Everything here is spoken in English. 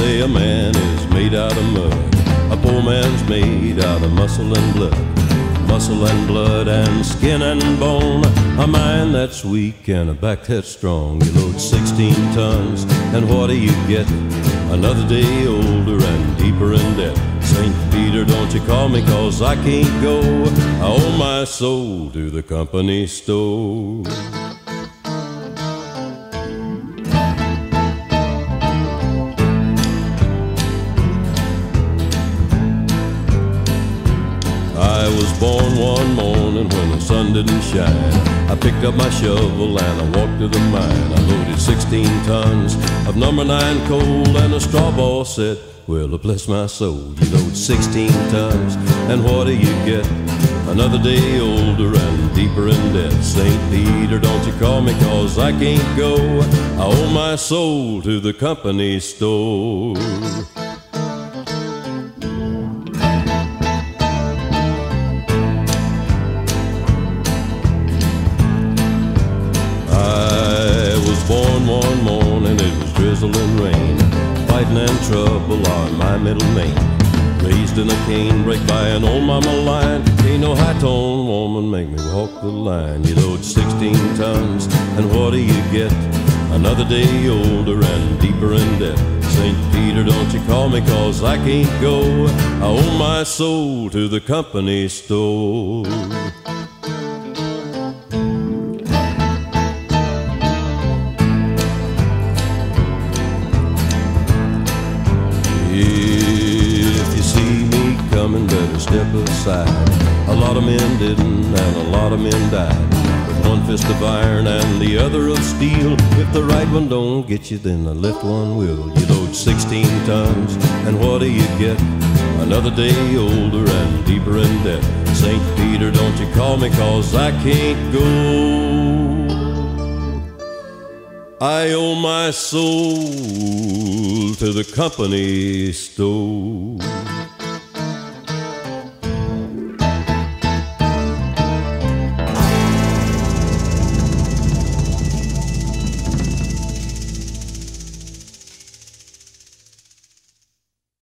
say a man is made out of mud. A poor man's made out of muscle and blood. Muscle and blood and skin and bone. A mind that's weak and a back that's strong. You load 16 tons, and what do you get? Another day older and deeper in debt. St. Peter, don't you call me, 'cause I can't go. I owe my soul to the company store. I was born one morning when the sun didn't shine. I picked up my shovel and I walked to the mine. I loaded 16 tons of number 9 coal, and the straw boss said, well, bless my soul, you load 16 tons, and what do you get? Another day older and deeper in debt. St. Peter, don't you call me, 'cause I can't go. I owe my soul to the company store. Born one morning, it was drizzling rain. Fighting and trouble on my middle name. Raised in a canebrake by an old mama lion. Ain't no high-tone woman make me walk the line. You load 16 tons, and what do you get? Another day older and deeper in debt. St. Peter, don't you call me, 'cause I can't go. I owe my soul to the company store. If you see me coming, better step aside. A lot of men didn't, and a lot of men died. With one fist of iron and the other of steel. If the right one don't get you, then the left one will. You load 16 tons, and what do you get? Another day older and deeper in debt. St. Peter, don't you call me, 'cause I can't go. I owe my soul to the company store.